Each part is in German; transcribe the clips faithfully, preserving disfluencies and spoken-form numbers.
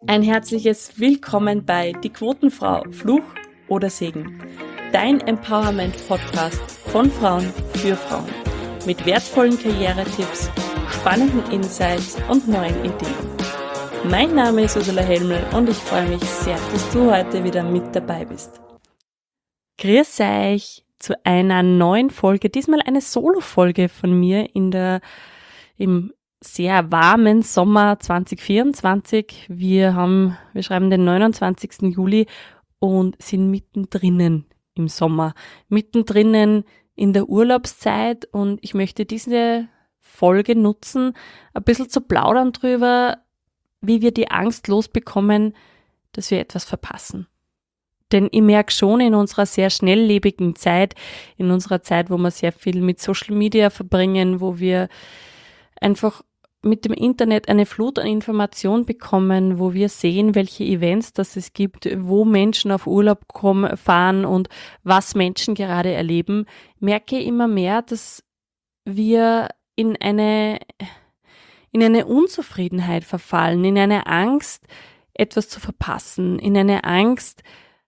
Ein herzliches Willkommen bei Die Quotenfrau, Fluch oder Segen. Dein Empowerment-Podcast von Frauen für Frauen. Mit wertvollen Karrieretipps, spannenden Insights und neuen Ideen. Mein Name ist Ursula Helmel und ich freue mich sehr, dass du heute wieder mit dabei bist. Grüß euch zu einer neuen Folge, diesmal eine Solo-Folge von mir in der, im sehr warmen Sommer zwanzig vierundzwanzig. Wir haben, wir schreiben den neunundzwanzigsten Juli und sind mittendrin im Sommer, mittendrin in der Urlaubszeit, und ich möchte diese Folge nutzen, ein bisschen zu plaudern drüber, wie wir die Angst losbekommen, dass wir etwas verpassen. Denn ich merke schon in unserer sehr schnelllebigen Zeit, in unserer Zeit, wo wir sehr viel mit Social Media verbringen, wo wir einfach mit dem Internet eine Flut an Informationen bekommen, wo wir sehen, welche Events das es gibt, wo Menschen auf Urlaub kommen, fahren und was Menschen gerade erleben, merke ich immer mehr, dass wir in eine, in eine Unzufriedenheit verfallen, in eine Angst, etwas zu verpassen, in eine Angst,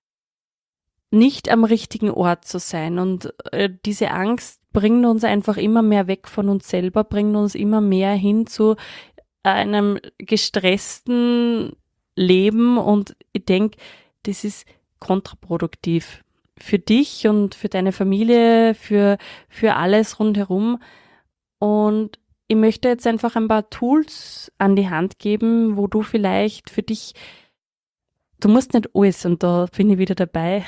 nicht am richtigen Ort zu sein. Und äh, diese Angst bringt uns einfach immer mehr weg von uns selber, bringt uns immer mehr hin zu einem gestressten Leben, und ich denke, das ist kontraproduktiv für dich und für deine Familie, für, für alles rundherum. Und ich möchte jetzt einfach ein paar Tools an die Hand geben, wo du vielleicht für dich, du musst nicht alles, und da bin ich wieder dabei.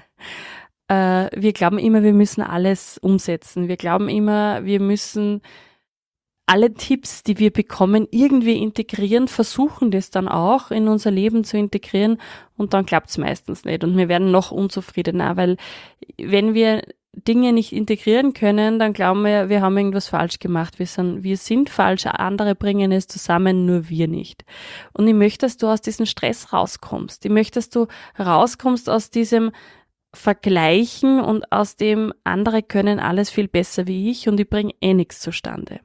äh, wir glauben immer, wir müssen alles umsetzen. Wir glauben immer, wir müssen alle Tipps, die wir bekommen, irgendwie integrieren, versuchen das dann auch in unser Leben zu integrieren, und dann klappt es meistens nicht und wir werden noch unzufriedener, weil wenn wir Dinge nicht integrieren können, dann glauben wir, wir haben irgendwas falsch gemacht. Wir sind, wir sind falsch, andere bringen es zusammen, nur wir nicht. Und ich möchte, dass du aus diesem Stress rauskommst. Ich möchte, dass du rauskommst aus diesem Vergleichen und aus dem, andere können alles viel besser wie ich und ich bringe eh nichts zustande.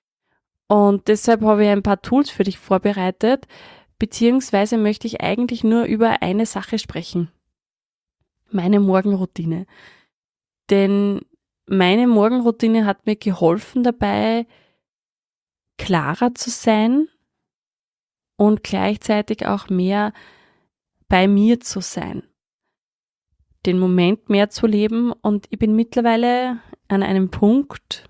Und deshalb habe ich ein paar Tools für dich vorbereitet, beziehungsweise möchte ich eigentlich nur über eine Sache sprechen. Meine Morgenroutine. Denn meine Morgenroutine hat mir geholfen dabei, klarer zu sein und gleichzeitig auch mehr bei mir zu sein. Den Moment mehr zu leben, und ich bin mittlerweile an einem Punkt,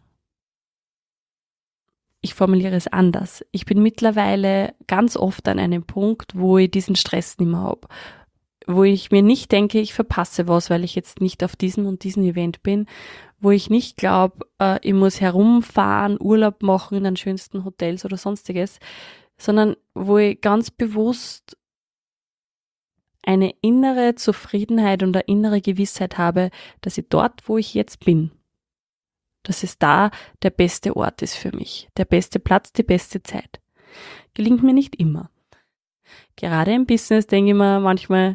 ich formuliere es anders, ich bin mittlerweile ganz oft an einem Punkt, wo ich diesen Stress nicht mehr habe. Wo ich mir nicht denke, ich verpasse was, weil ich jetzt nicht auf diesem und diesem Event bin, wo ich nicht glaube, äh, ich muss herumfahren, Urlaub machen in den schönsten Hotels oder sonstiges, sondern wo ich ganz bewusst eine innere Zufriedenheit und eine innere Gewissheit habe, dass ich dort, wo ich jetzt bin, dass es da der beste Ort ist für mich, der beste Platz, die beste Zeit. Gelingt mir nicht immer. Gerade im Business denke ich mir manchmal,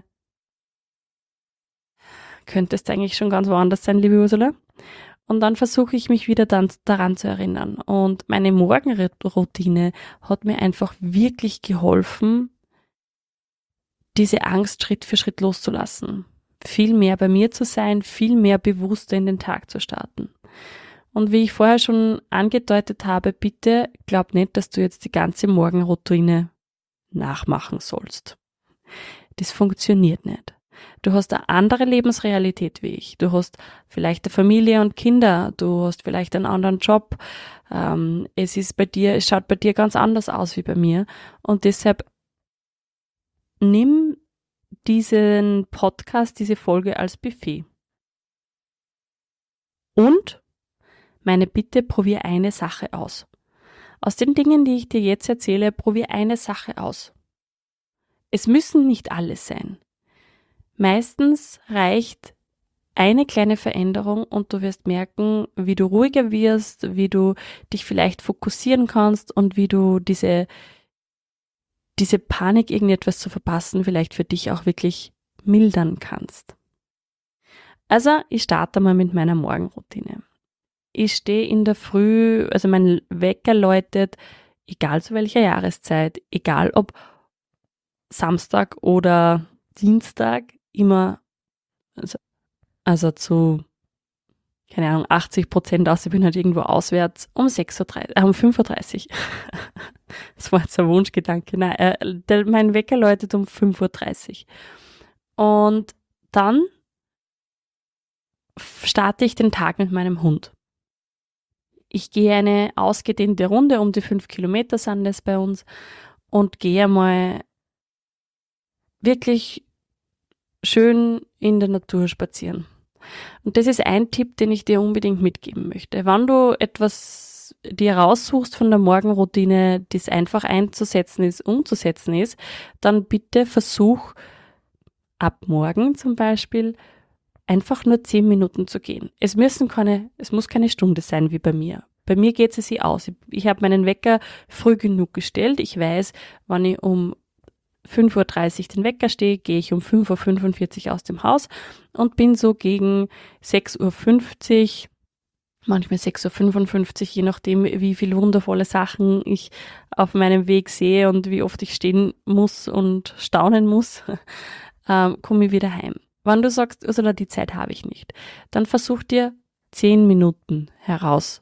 könntest eigentlich schon ganz woanders sein, liebe Ursula. Und dann versuche ich mich wieder dann daran zu erinnern. Und meine Morgenroutine hat mir einfach wirklich geholfen, diese Angst Schritt für Schritt loszulassen. Viel mehr bei mir zu sein, viel mehr bewusster in den Tag zu starten. Und wie ich vorher schon angedeutet habe, bitte glaub nicht, dass du jetzt die ganze Morgenroutine nachmachen sollst. Das funktioniert nicht. Du hast eine andere Lebensrealität wie ich. Du hast vielleicht eine Familie und Kinder. Du hast vielleicht einen anderen Job. Ähm, es ist bei dir, es schaut bei dir ganz anders aus wie bei mir. Und deshalb nimm diesen Podcast, diese Folge als Buffet. Und meine Bitte, probier eine Sache aus. Aus den Dingen, die ich dir jetzt erzähle, probier eine Sache aus. Es müssen nicht alles sein. Meistens reicht eine kleine Veränderung und du wirst merken, wie du ruhiger wirst, wie du dich vielleicht fokussieren kannst und wie du diese, diese Panik, irgendetwas zu verpassen, vielleicht für dich auch wirklich mildern kannst. Also, ich starte mal mit meiner Morgenroutine. Ich stehe in der Früh, also mein Wecker läutet, egal zu welcher Jahreszeit, egal ob Samstag oder Dienstag immer, also, also zu, keine Ahnung, achtzig Prozent aus, ich bin halt irgendwo auswärts um sechs Uhr dreißig, äh, um fünf Uhr dreißig. Das war jetzt ein Wunschgedanke. Nein, äh, der, mein Wecker läutet um fünf Uhr dreißig. Und dann starte ich den Tag mit meinem Hund. Ich gehe eine ausgedehnte Runde, um die fünf Kilometer sind das bei uns, und gehe mal wirklich schön in der Natur spazieren. Und das ist ein Tipp, den ich dir unbedingt mitgeben möchte. Wenn du etwas dir raussuchst von der Morgenroutine, das einfach einzusetzen ist, umzusetzen ist, dann bitte versuch ab morgen zum Beispiel einfach nur zehn Minuten zu gehen. Es müssen keine, es muss keine Stunde sein wie bei mir. Bei mir geht es sich aus. Ich, ich habe meinen Wecker früh genug gestellt. Ich weiß, wenn ich um fünf Uhr dreißig den Wecker stehe, gehe ich um fünf Uhr fünfundvierzig aus dem Haus und bin so gegen sechs Uhr fünfzig, manchmal sechs Uhr fünfundfünfzig, je nachdem, wie viele wundervolle Sachen ich auf meinem Weg sehe und wie oft ich stehen muss und staunen muss, ähm, komme ich wieder heim. Wenn du sagst, Ursula, die Zeit habe ich nicht, dann versuch dir zehn Minuten heraus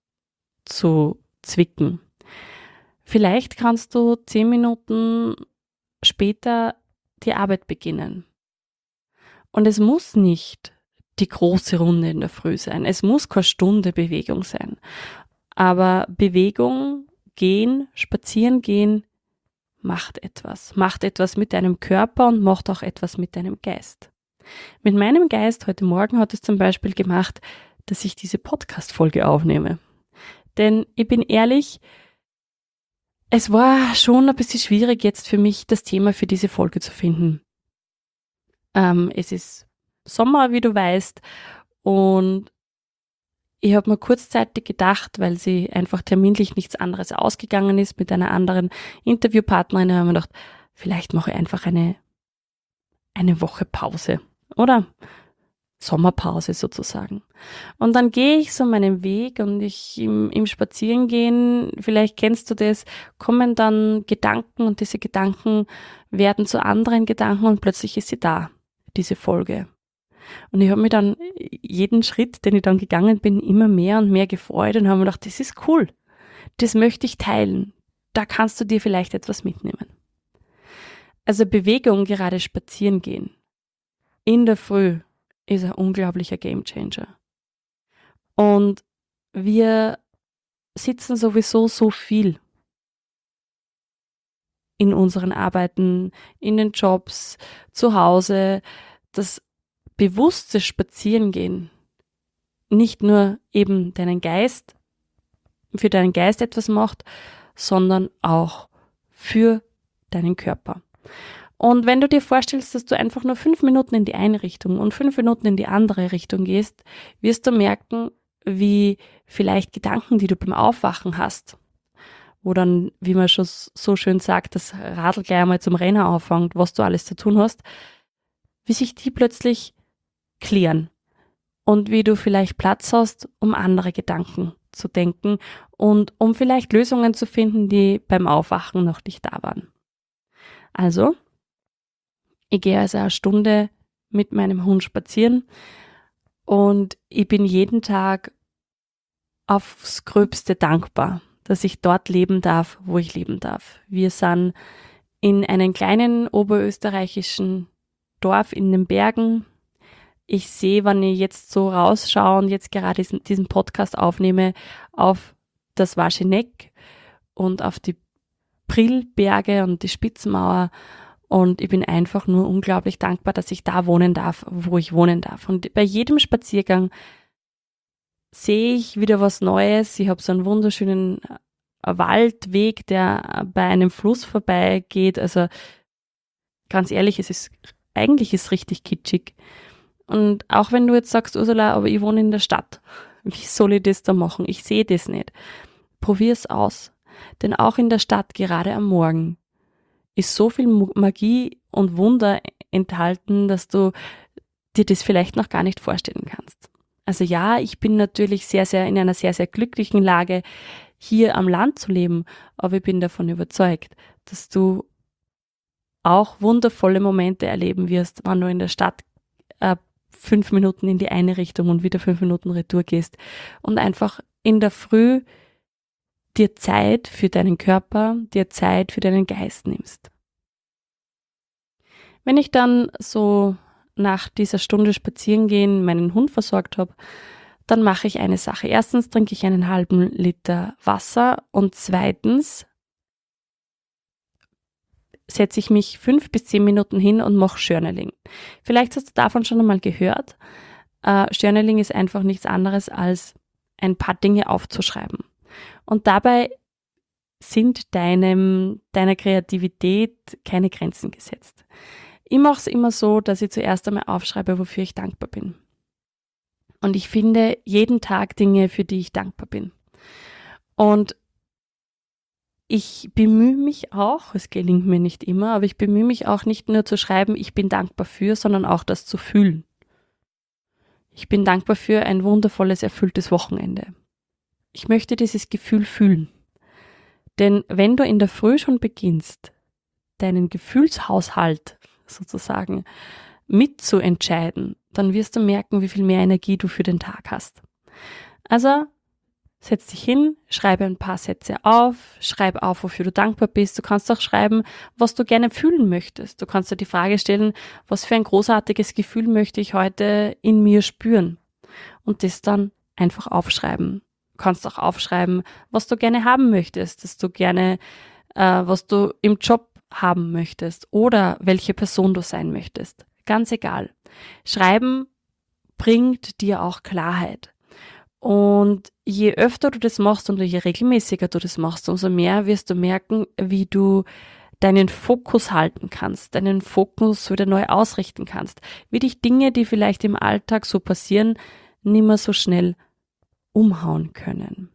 zu zwicken. Vielleicht kannst du zehn Minuten später die Arbeit beginnen. Und es muss nicht die große Runde in der Früh sein. Es muss keine Stunde Bewegung sein. Aber Bewegung, gehen, spazieren gehen, macht etwas. Macht etwas mit deinem Körper und macht auch etwas mit deinem Geist. Mit meinem Geist heute Morgen hat es zum Beispiel gemacht, dass ich diese Podcast-Folge aufnehme. Denn ich bin ehrlich, es war schon ein bisschen schwierig jetzt für mich, das Thema für diese Folge zu finden. Ähm, es ist Sommer, wie du weißt, und ich habe mir kurzzeitig gedacht, weil sie einfach terminlich nichts anderes ausgegangen ist mit einer anderen Interviewpartnerin, habe ich mir gedacht, vielleicht mache ich einfach eine, eine Woche Pause, oder? Sommerpause sozusagen. Und dann gehe ich so meinen Weg und ich im, im Spazierengehen, vielleicht kennst du das, kommen dann Gedanken und diese Gedanken werden zu anderen Gedanken und plötzlich ist sie da, diese Folge. Und ich habe mich dann jeden Schritt, den ich dann gegangen bin, immer mehr und mehr gefreut und habe mir gedacht, das ist cool, das möchte ich teilen, da kannst du dir vielleicht etwas mitnehmen. Also Bewegung, gerade spazieren gehen, in der Früh, ist ein unglaublicher Gamechanger. Und wir sitzen sowieso so viel in unseren Arbeiten, in den Jobs, zu Hause, das bewusste Spazierengehen nicht nur eben deinen Geist, für deinen Geist etwas macht, sondern auch für deinen Körper. Und wenn du dir vorstellst, dass du einfach nur fünf Minuten in die eine Richtung und fünf Minuten in die andere Richtung gehst, wirst du merken, wie vielleicht Gedanken, die du beim Aufwachen hast, wo dann, wie man schon so schön sagt, das Radl gleich einmal zum Rennen anfängt, was du alles zu tun hast, wie sich die plötzlich klären und wie du vielleicht Platz hast, um andere Gedanken zu denken und um vielleicht Lösungen zu finden, die beim Aufwachen noch nicht da waren. Also, ich gehe also eine Stunde mit meinem Hund spazieren und ich bin jeden Tag aufs Gröbste dankbar, dass ich dort leben darf, wo ich leben darf. Wir sind in einem kleinen oberösterreichischen Dorf in den Bergen. Ich sehe, wenn ich jetzt so rausschaue und jetzt gerade diesen, diesen Podcast aufnehme, auf das Wascheneck und auf die Prillberge und die Spitzmauer. Und ich bin einfach nur unglaublich dankbar, dass ich da wohnen darf, wo ich wohnen darf. Und bei jedem Spaziergang sehe ich wieder was Neues. Ich habe so einen wunderschönen Waldweg, der bei einem Fluss vorbeigeht. Also ganz ehrlich, es ist eigentlich ist richtig kitschig. Und auch wenn du jetzt sagst, Ursula, aber ich wohne in der Stadt, wie soll ich das da machen? Ich sehe das nicht. Probier's aus. Denn auch in der Stadt, gerade am Morgen, ist so viel Magie und Wunder enthalten, dass du dir das vielleicht noch gar nicht vorstellen kannst. Also ja, ich bin natürlich sehr, sehr in einer sehr, sehr glücklichen Lage, hier am Land zu leben, aber ich bin davon überzeugt, dass du auch wundervolle Momente erleben wirst, wenn du in der Stadt äh, fünf Minuten in die eine Richtung und wieder fünf Minuten retour gehst und einfach in der Früh dir Zeit für deinen Körper, dir Zeit für deinen Geist nimmst. Wenn ich dann so nach dieser Stunde Spazierengehen meinen Hund versorgt habe, dann mache ich eine Sache. Erstens trinke ich einen halben Liter Wasser und zweitens setze ich mich fünf bis zehn Minuten hin und mache Journaling. Vielleicht hast du davon schon einmal gehört. Äh, Journaling ist einfach nichts anderes als ein paar Dinge aufzuschreiben. Und dabei sind deinem, deiner Kreativität keine Grenzen gesetzt. Ich mache es immer so, dass ich zuerst einmal aufschreibe, wofür ich dankbar bin. Und ich finde jeden Tag Dinge, für die ich dankbar bin. Und ich bemühe mich auch, es gelingt mir nicht immer, aber ich bemühe mich auch nicht nur zu schreiben, ich bin dankbar für, sondern auch das zu fühlen. Ich bin dankbar für ein wundervolles, erfülltes Wochenende. Ich möchte dieses Gefühl fühlen. Denn wenn du in der Früh schon beginnst, deinen Gefühlshaushalt sozusagen mitzuentscheiden, dann wirst du merken, wie viel mehr Energie du für den Tag hast. Also setz dich hin, schreibe ein paar Sätze auf, schreib auf, wofür du dankbar bist. Du kannst auch schreiben, was du gerne fühlen möchtest. Du kannst dir die Frage stellen, was für ein großartiges Gefühl möchte ich heute in mir spüren? Und das dann einfach aufschreiben. Du kannst auch aufschreiben, was du gerne haben möchtest, dass du gerne, äh, was du im Job haben möchtest oder welche Person du sein möchtest. Ganz egal. Schreiben bringt dir auch Klarheit. Und je öfter du das machst und je regelmäßiger du das machst, umso mehr wirst du merken, wie du deinen Fokus halten kannst, deinen Fokus wieder neu ausrichten kannst, wie dich Dinge, die vielleicht im Alltag so passieren, nicht mehr so schnell umhauen können.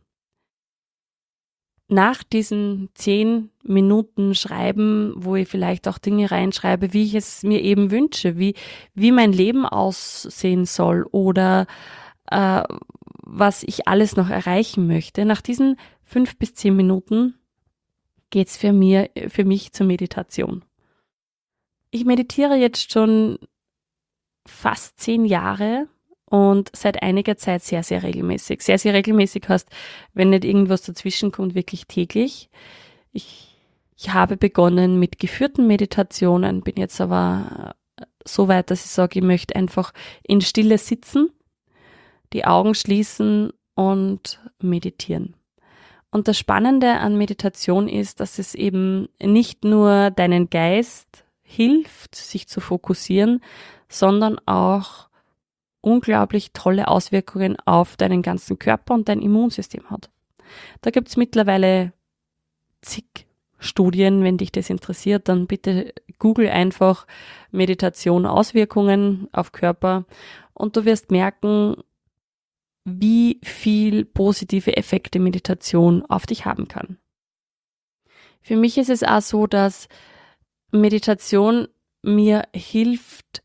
Nach diesen zehn Minuten Schreiben, wo ich vielleicht auch Dinge reinschreibe, wie ich es mir eben wünsche, wie, wie mein Leben aussehen soll oder äh, was ich alles noch erreichen möchte. Nach diesen fünf bis zehn Minuten geht's für mir, für mich zur Meditation. Ich meditiere jetzt schon fast zehn Jahre und seit einiger Zeit sehr, sehr regelmäßig. Sehr, sehr regelmäßig heißt, wenn nicht irgendwas dazwischen kommt, wirklich täglich. Ich, ich habe begonnen mit geführten Meditationen, bin jetzt aber so weit, dass ich sage, ich möchte einfach in Stille sitzen, die Augen schließen und meditieren. Und das Spannende an Meditation ist, dass es eben nicht nur deinen Geist hilft, sich zu fokussieren, sondern auch unglaublich tolle Auswirkungen auf deinen ganzen Körper und dein Immunsystem hat. Da gibt's mittlerweile zig Studien, wenn dich das interessiert, dann bitte google einfach Meditation Auswirkungen auf Körper und du wirst merken, wie viel positive Effekte Meditation auf dich haben kann. Für mich ist es auch so, dass Meditation mir hilft,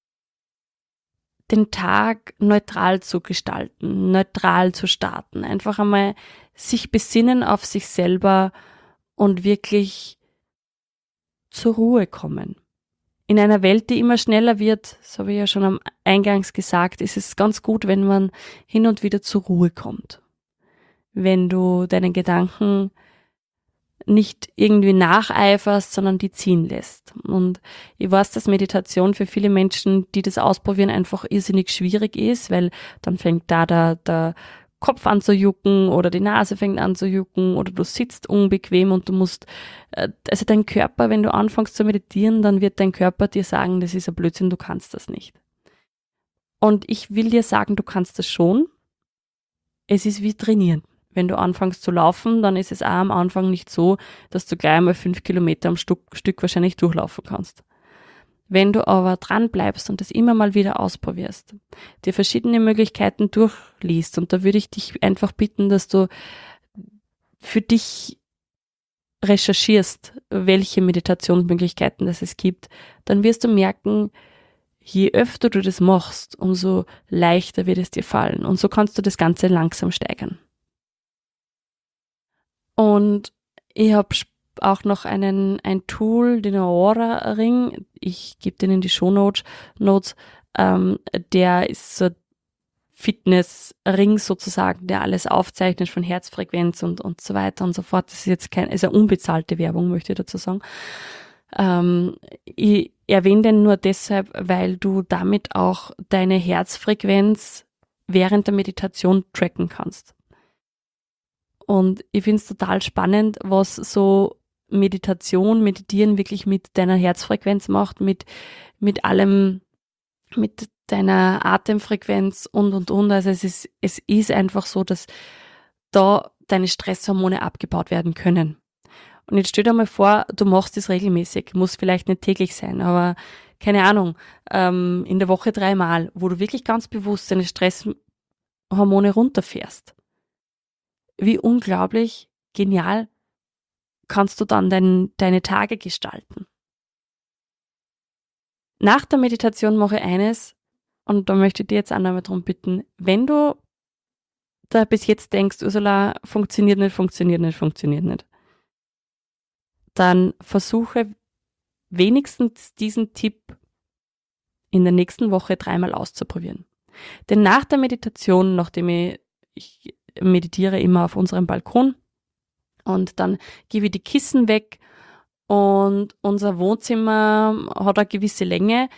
den Tag neutral zu gestalten, neutral zu starten, einfach einmal sich besinnen auf sich selber und wirklich zur Ruhe kommen. In einer Welt, die immer schneller wird, das habe ich ja schon am Eingangs gesagt, ist es ganz gut, wenn man hin und wieder zur Ruhe kommt. Wenn du deinen Gedanken nicht irgendwie nacheiferst, sondern die ziehen lässt. Und ich weiß, dass Meditation für viele Menschen, die das ausprobieren, einfach irrsinnig schwierig ist, weil dann fängt da der, der Kopf an zu jucken oder die Nase fängt an zu jucken oder du sitzt unbequem und du musst, also dein Körper, wenn du anfängst zu meditieren, dann wird dein Körper dir sagen, das ist ein Blödsinn, du kannst das nicht. Und ich will dir sagen, du kannst das schon. Es ist wie trainieren. Wenn du anfängst zu laufen, dann ist es auch am Anfang nicht so, dass du gleich einmal fünf Kilometer am Stück, Stück wahrscheinlich durchlaufen kannst. Wenn du aber dran bleibst und das immer mal wieder ausprobierst, dir verschiedene Möglichkeiten durchliest, und da würde ich dich einfach bitten, dass du für dich recherchierst, welche Meditationsmöglichkeiten das es gibt, dann wirst du merken, je öfter du das machst, umso leichter wird es dir fallen. Und so kannst du das Ganze langsam steigern. Und ich habe auch noch einen ein Tool, den Aura-Ring. Ich gebe den in die Shownotes. Notes. Ähm, der ist so Fitnessring sozusagen, der alles aufzeichnet von Herzfrequenz und, und so weiter und so fort. Das ist jetzt keine, ist eine unbezahlte Werbung, möchte ich dazu sagen. Ähm, ich erwähne den nur deshalb, weil du damit auch deine Herzfrequenz während der Meditation tracken kannst. Und ich finde es total spannend, was so Meditation, Meditieren wirklich mit deiner Herzfrequenz macht, mit, mit allem, mit deiner Atemfrequenz und, und, und. Also es ist, es ist einfach so, dass da deine Stresshormone abgebaut werden können. Und jetzt stell dir mal vor, du machst das regelmäßig, muss vielleicht nicht täglich sein, aber keine Ahnung, ähm, in der Woche dreimal, wo du wirklich ganz bewusst deine Stresshormone runterfährst. Wie unglaublich genial kannst du dann dein, deine Tage gestalten. Nach der Meditation mache ich eines, und da möchte ich dir jetzt auch nochmal darum bitten, wenn du da bis jetzt denkst, Ursula, funktioniert nicht, funktioniert nicht, funktioniert nicht, dann versuche wenigstens diesen Tipp in der nächsten Woche dreimal auszuprobieren. Denn nach der Meditation, nachdem ich, ich meditiere immer auf unserem Balkon und dann gebe ich die Kissen weg und unser Wohnzimmer hat eine gewisse Länge.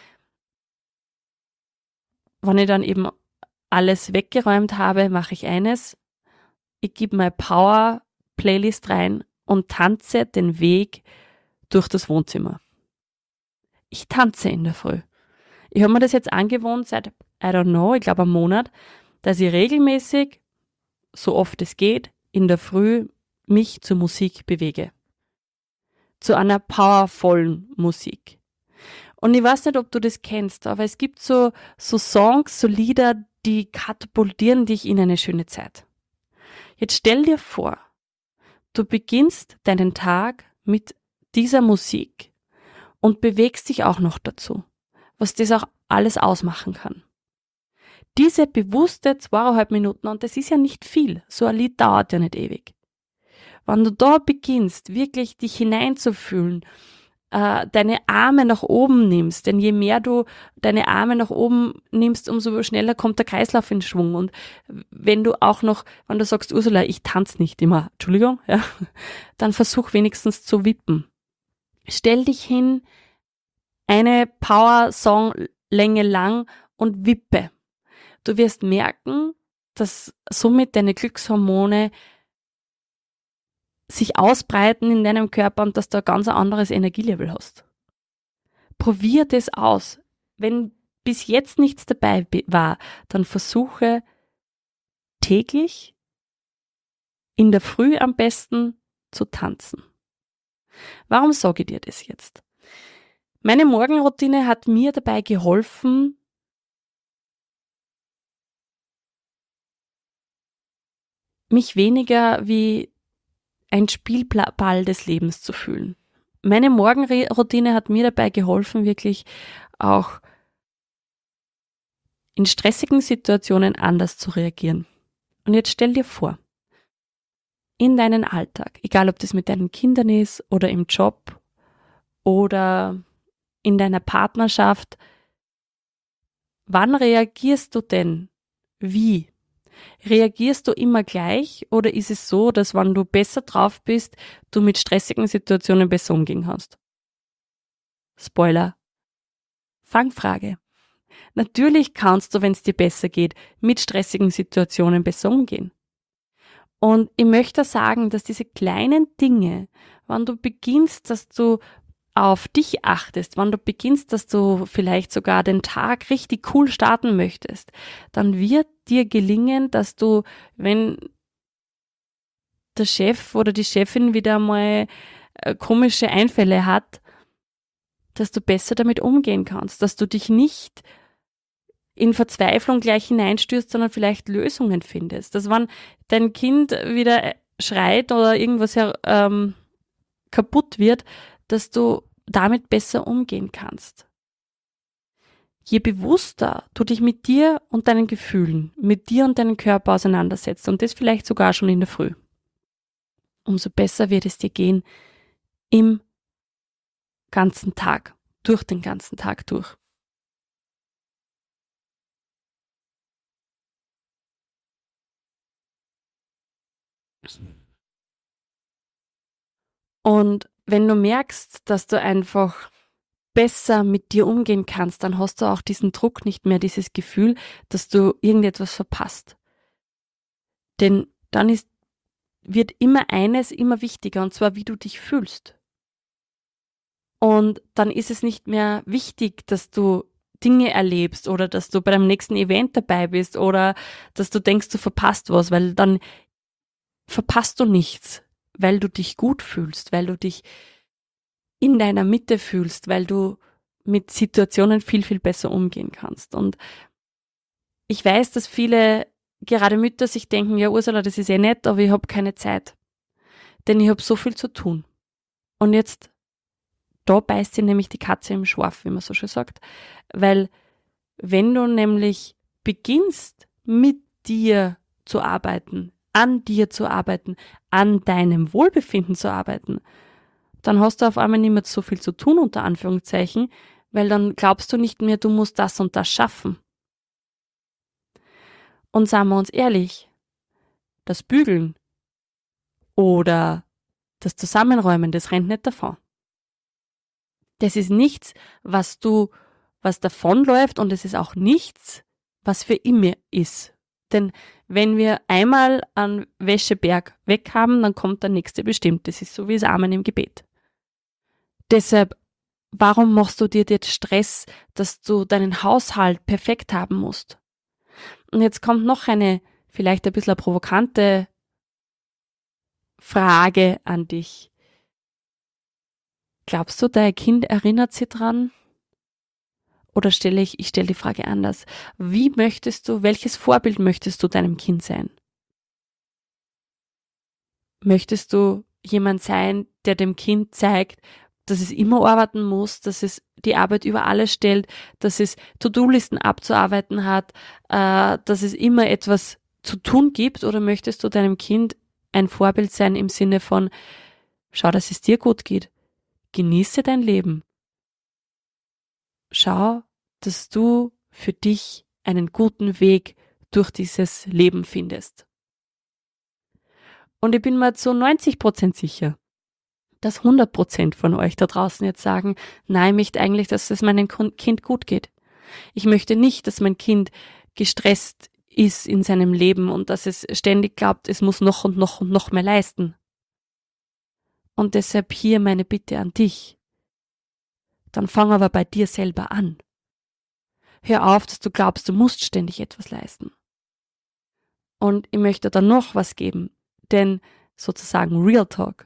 Wenn ich dann eben alles weggeräumt habe, mache ich eines. Ich gebe meine Power-Playlist rein und tanze den Weg durch das Wohnzimmer. Ich tanze in der Früh. Ich habe mir das jetzt angewohnt seit, I don't know, ich glaube einen Monat, dass ich regelmäßig, so oft es geht, in der Früh mich zur Musik bewege. Zu einer powervollen Musik. Und ich weiß nicht, ob du das kennst, aber es gibt so, so Songs, so Lieder, die katapultieren dich in eine schöne Zeit. Jetzt stell dir vor, du beginnst deinen Tag mit dieser Musik und bewegst dich auch noch dazu, was das auch alles ausmachen kann. Diese bewusste zweieinhalb Minuten, und das ist ja nicht viel, so ein Lied dauert ja nicht ewig. Wenn du da beginnst, wirklich dich hineinzufühlen, äh, deine Arme nach oben nimmst, denn je mehr du deine Arme nach oben nimmst, umso schneller kommt der Kreislauf in Schwung. Und wenn du auch noch, wenn du sagst, Ursula, ich tanze nicht immer, Entschuldigung, ja, dann versuch wenigstens zu wippen. Stell dich hin, eine Power-Song-Länge lang und wippe. Du wirst merken, dass somit deine Glückshormone sich ausbreiten in deinem Körper und dass du ein ganz anderes Energielevel hast. Probier das aus. Wenn bis jetzt nichts dabei war, dann versuche täglich in der Früh am besten zu tanzen. Warum sage ich dir das jetzt? Meine Morgenroutine hat mir dabei geholfen, mich weniger wie ein Spielball des Lebens zu fühlen. Meine Morgenroutine hat mir dabei geholfen, wirklich auch in stressigen Situationen anders zu reagieren. Und jetzt stell dir vor, in deinen Alltag, egal ob das mit deinen Kindern ist oder im Job oder in deiner Partnerschaft, wann reagierst du denn? Wie? Reagierst du immer gleich oder ist es so, dass wenn du besser drauf bist, du mit stressigen Situationen besser umgehen kannst? Spoiler. Fangfrage. Natürlich kannst du, wenn es dir besser geht, mit stressigen Situationen besser umgehen. Und ich möchte sagen, dass diese kleinen Dinge, wenn du beginnst, dass du auf dich achtest, wenn du beginnst, dass du vielleicht sogar den Tag richtig cool starten möchtest, dann wird dir gelingen, dass du, wenn der Chef oder die Chefin wieder mal komische Einfälle hat, dass du besser damit umgehen kannst, dass du dich nicht in Verzweiflung gleich hineinstürzt, sondern vielleicht Lösungen findest. Dass wenn dein Kind wieder schreit oder irgendwas ähm, kaputt wird, dass du damit besser umgehen kannst. Je bewusster du dich mit dir und deinen Gefühlen, mit dir und deinem Körper auseinandersetzt und das vielleicht sogar schon in der Früh, umso besser wird es dir gehen im ganzen Tag, durch den ganzen Tag durch. Und wenn du merkst, dass du einfach besser mit dir umgehen kannst, dann hast du auch diesen Druck nicht mehr, dieses Gefühl, dass du irgendetwas verpasst. Denn dann ist, wird immer eines immer wichtiger, und zwar wie du dich fühlst. Und dann ist es nicht mehr wichtig, dass du Dinge erlebst oder dass du bei deinem nächsten Event dabei bist oder dass du denkst, du verpasst was, weil dann verpasst du nichts, weil du dich gut fühlst, weil du dich in deiner Mitte fühlst, weil du mit Situationen viel, viel besser umgehen kannst. Und ich weiß, dass viele, gerade Mütter, sich denken, ja Ursula, das ist eh nett, aber ich habe keine Zeit. Denn ich habe so viel zu tun. Und jetzt, da beißt sie nämlich die Katze im Schwarf, wie man so schön sagt. Weil wenn du nämlich beginnst, mit dir zu arbeiten, an dir zu arbeiten, an deinem Wohlbefinden zu arbeiten, dann hast du auf einmal nicht mehr so viel zu tun, unter Anführungszeichen, weil dann glaubst du nicht mehr, du musst das und das schaffen. Und sagen wir uns ehrlich, das Bügeln oder das Zusammenräumen, das rennt nicht davon. Das ist nichts, was du, was davonläuft, und es ist auch nichts, was für immer ist. Denn wenn wir einmal einen Wäscheberg weg haben, dann kommt der nächste bestimmt. Das ist so wie das Amen im Gebet. Deshalb, warum machst du dir jetzt Stress, dass du deinen Haushalt perfekt haben musst? Und jetzt kommt noch eine, vielleicht ein bisschen provokante Frage an dich. Glaubst du, dein Kind erinnert sich dran? Oder stelle ich, ich stelle die Frage anders. Wie möchtest du, welches Vorbild möchtest du deinem Kind sein? Möchtest du jemand sein, der dem Kind zeigt, dass es immer arbeiten muss, dass es die Arbeit über alles stellt, dass es To-Do-Listen abzuarbeiten hat, äh, dass es immer etwas zu tun gibt? Oder möchtest du deinem Kind ein Vorbild sein im Sinne von, schau, dass es dir gut geht, genieße dein Leben, schau, dass du für dich einen guten Weg durch dieses Leben findest. Und ich bin mir zu neunzig Prozent sicher, dass hundert Prozent von euch da draußen jetzt sagen, nein, ich möchte eigentlich, dass es meinem Kind gut geht. Ich möchte nicht, dass mein Kind gestresst ist in seinem Leben und dass es ständig glaubt, es muss noch und noch und noch mehr leisten. Und deshalb hier meine Bitte an dich. Dann fang aber bei dir selber an. Hör auf, dass du glaubst, du musst ständig etwas leisten. Und ich möchte da noch was geben, denn sozusagen Real Talk.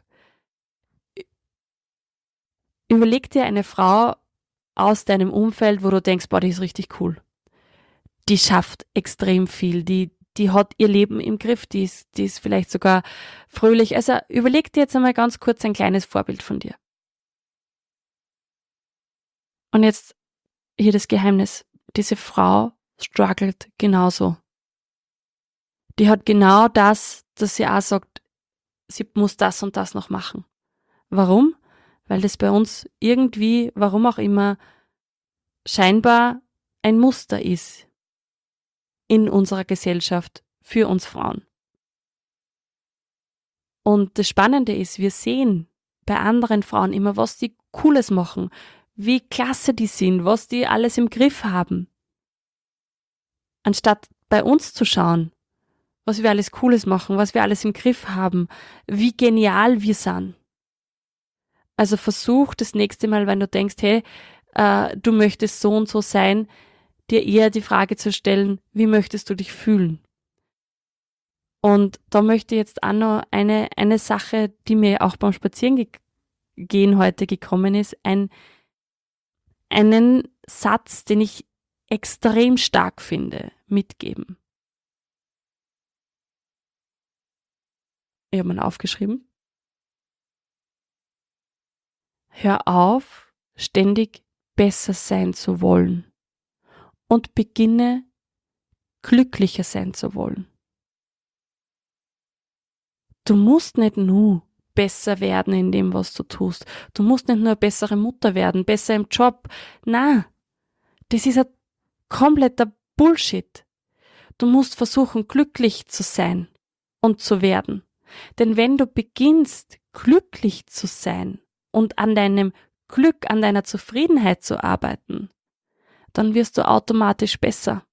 Überleg dir eine Frau aus deinem Umfeld, wo du denkst, boah, die ist richtig cool. Die schafft extrem viel, die, die hat ihr Leben im Griff, die ist, die ist vielleicht sogar fröhlich. Also überleg dir jetzt einmal ganz kurz ein kleines Vorbild von dir. Und jetzt hier das Geheimnis. Diese Frau struggelt genauso. Die hat genau das, dass sie auch sagt, sie muss das und das noch machen. Warum? Weil das bei uns irgendwie, warum auch immer, scheinbar ein Muster ist in unserer Gesellschaft für uns Frauen. Und das Spannende ist, wir sehen bei anderen Frauen immer, was die Cooles machen, wie klasse die sind, was die alles im Griff haben. Anstatt bei uns zu schauen, was wir alles Cooles machen, was wir alles im Griff haben, wie genial wir sind. Also versuch das nächste Mal, wenn du denkst, hey, äh, du möchtest so und so sein, dir eher die Frage zu stellen, wie möchtest du dich fühlen? Und da möchte ich jetzt auch noch eine, eine Sache, die mir auch beim Spazierengehen heute gekommen ist, ein, einen Satz, den ich extrem stark finde, mitgeben. Ich habe ihn aufgeschrieben. Hör auf, ständig besser sein zu wollen und beginne, glücklicher sein zu wollen. Du musst nicht nur besser werden in dem, was du tust. Du musst nicht nur eine bessere Mutter werden, besser im Job. Na, das ist ein kompletter Bullshit. Du musst versuchen, glücklich zu sein und zu werden. Denn wenn du beginnst, glücklich zu sein und an deinem Glück, an deiner Zufriedenheit zu arbeiten, dann wirst du automatisch besser.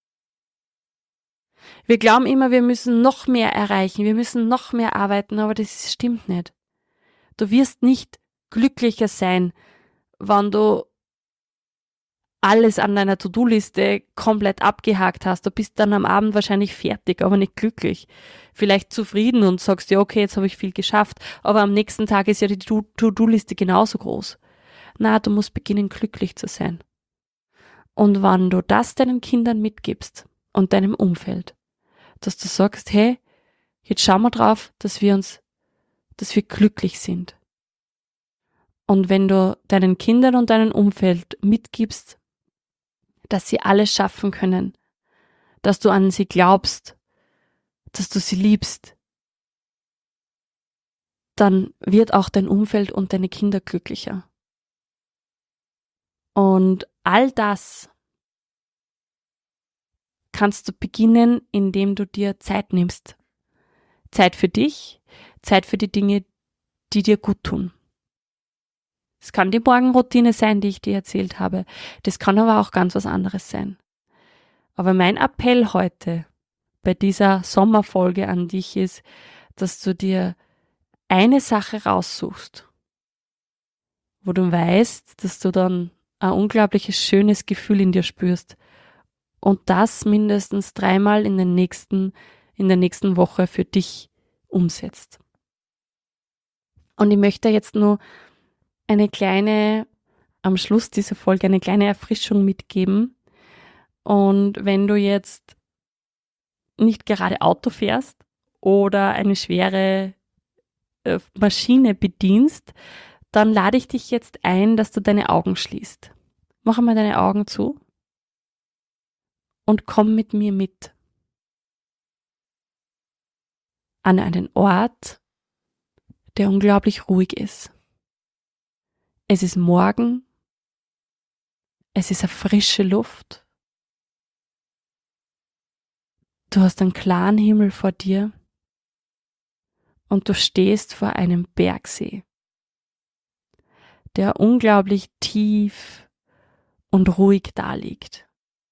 Wir glauben immer, wir müssen noch mehr erreichen, wir müssen noch mehr arbeiten, aber das stimmt nicht. Du wirst nicht glücklicher sein, wenn du alles an deiner To-Do-Liste komplett abgehakt hast. Du bist dann am Abend wahrscheinlich fertig, aber nicht glücklich. Vielleicht zufrieden und sagst, ja okay, jetzt habe ich viel geschafft, aber am nächsten Tag ist ja die To-Do-Liste genauso groß. Na, du musst beginnen, glücklich zu sein. Und wenn du das deinen Kindern mitgibst und deinem Umfeld, dass du sagst, hey, jetzt schauen wir drauf, dass wir uns, dass wir glücklich sind. Und wenn du deinen Kindern und deinem Umfeld mitgibst, dass sie alles schaffen können, dass du an sie glaubst, dass du sie liebst, dann wird auch dein Umfeld und deine Kinder glücklicher. Und all das kannst du beginnen, indem du dir Zeit nimmst. Zeit für dich, Zeit für die Dinge, die dir gut tun. Es kann die Morgenroutine sein, die ich dir erzählt habe. Das kann aber auch ganz was anderes sein. Aber mein Appell heute bei dieser Sommerfolge an dich ist, dass du dir eine Sache raussuchst, wo du weißt, dass du dann ein unglaubliches schönes Gefühl in dir spürst und das mindestens dreimal in den nächsten, in der nächsten Woche für dich umsetzt. Und ich möchte jetzt nur eine kleine, am Schluss dieser Folge, eine kleine Erfrischung mitgeben. Und wenn du jetzt nicht gerade Auto fährst oder eine schwere äh, Maschine bedienst, dann lade ich dich jetzt ein, dass du deine Augen schließt. Mach einmal deine Augen zu und komm mit mir mit an einen Ort, der unglaublich ruhig ist. Es ist Morgen, es ist eine frische Luft. Du hast einen klaren Himmel vor dir und du stehst vor einem Bergsee, der unglaublich tief und ruhig daliegt.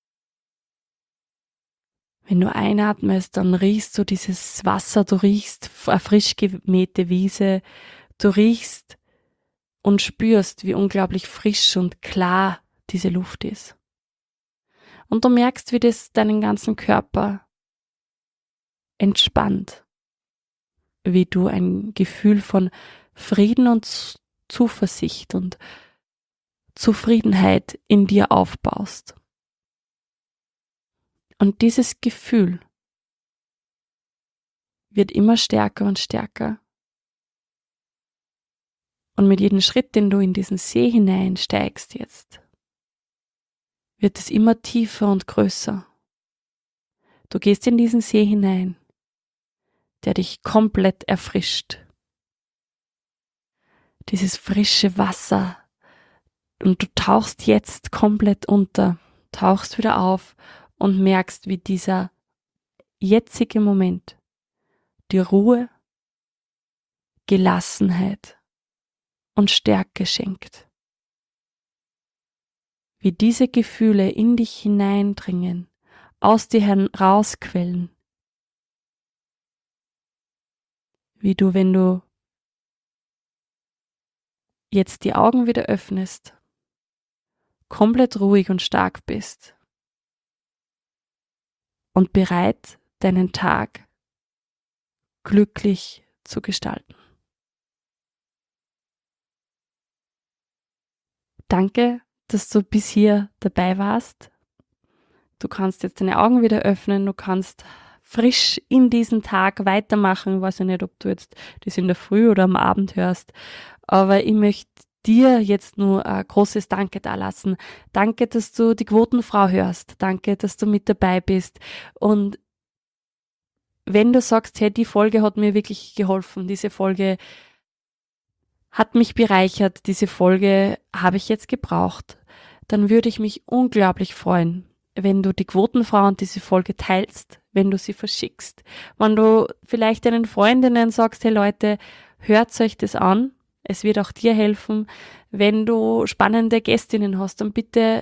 Wenn du einatmest, dann riechst du dieses Wasser, du riechst eine frisch gemähte Wiese, du riechst und spürst, wie unglaublich frisch und klar diese Luft ist. Und du merkst, wie das deinen ganzen Körper entspannt, wie du ein Gefühl von Frieden und Zuversicht und Zufriedenheit in dir aufbaust. Und dieses Gefühl wird immer stärker und stärker. Und mit jedem Schritt, den du in diesen See hineinsteigst jetzt, wird es immer tiefer und größer. Du gehst in diesen See hinein, der dich komplett erfrischt. Dieses frische Wasser. Und du tauchst jetzt komplett unter, tauchst wieder auf und merkst, wie dieser jetzige Moment dir Ruhe, Gelassenheit und Stärke schenkt. Wie diese Gefühle in dich hineindringen, aus dir herausquellen. Wie du, wenn du jetzt die Augen wieder öffnest, komplett ruhig und stark bist und bereit, deinen Tag glücklich zu gestalten. Danke, dass du bis hier dabei warst. Du kannst jetzt deine Augen wieder öffnen, du kannst frisch in diesen Tag weitermachen. Ich weiß ja nicht, ob du jetzt das in der Früh oder am Abend hörst, aber ich möchte dir jetzt nur ein großes Danke dalassen. Danke, dass du die Quotenfrau hörst. Danke, dass du mit dabei bist. Und wenn du sagst, hey, die Folge hat mir wirklich geholfen, diese Folge hat mich bereichert, diese Folge habe ich jetzt gebraucht, dann würde ich mich unglaublich freuen, wenn du die Quotenfrau und diese Folge teilst, wenn du sie verschickst, wenn du vielleicht deinen Freundinnen sagst, hey Leute, hört euch das an, es wird auch dir helfen. Wenn du spannende Gästinnen hast, dann bitte,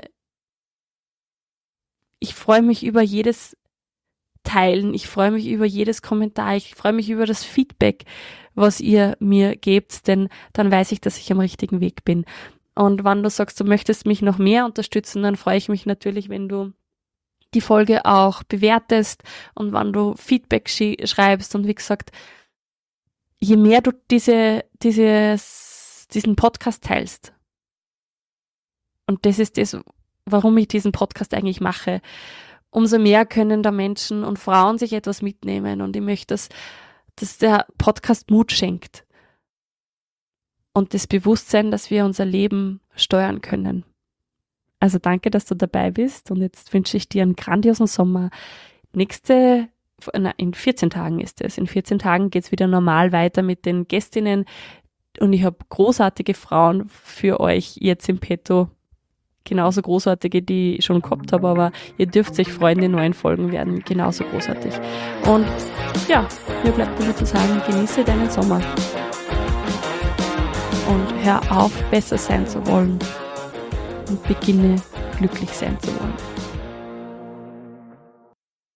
ich freue mich über jedes Teilen, ich freue mich über jedes Kommentar, ich freue mich über das Feedback, was ihr mir gebt, denn dann weiß ich, dass ich am richtigen Weg bin. Und wenn du sagst, du möchtest mich noch mehr unterstützen, dann freue ich mich natürlich, wenn du die Folge auch bewertest und wenn du Feedback sch- schreibst. Und wie gesagt, je mehr du diese, dieses, diesen Podcast teilst, und das ist das, warum ich diesen Podcast eigentlich mache, umso mehr können da Menschen und Frauen sich etwas mitnehmen. Und ich möchte, dass, dass der Podcast Mut schenkt. Und das Bewusstsein, dass wir unser Leben steuern können. Also danke, dass du dabei bist. Und jetzt wünsche ich dir einen grandiosen Sommer. Nächste, in vierzehn Tagen ist es. In vierzehn Tagen geht es wieder normal weiter mit den Gästinnen. Und ich habe großartige Frauen für euch jetzt im Petto. Genauso großartige, die ich schon gehabt habe, aber ihr dürft euch freuen, die neuen Folgen werden genauso großartig. Und ja, mir bleibt nur zu sagen, genieße deinen Sommer und hör auf, besser sein zu wollen und beginne glücklich sein zu wollen.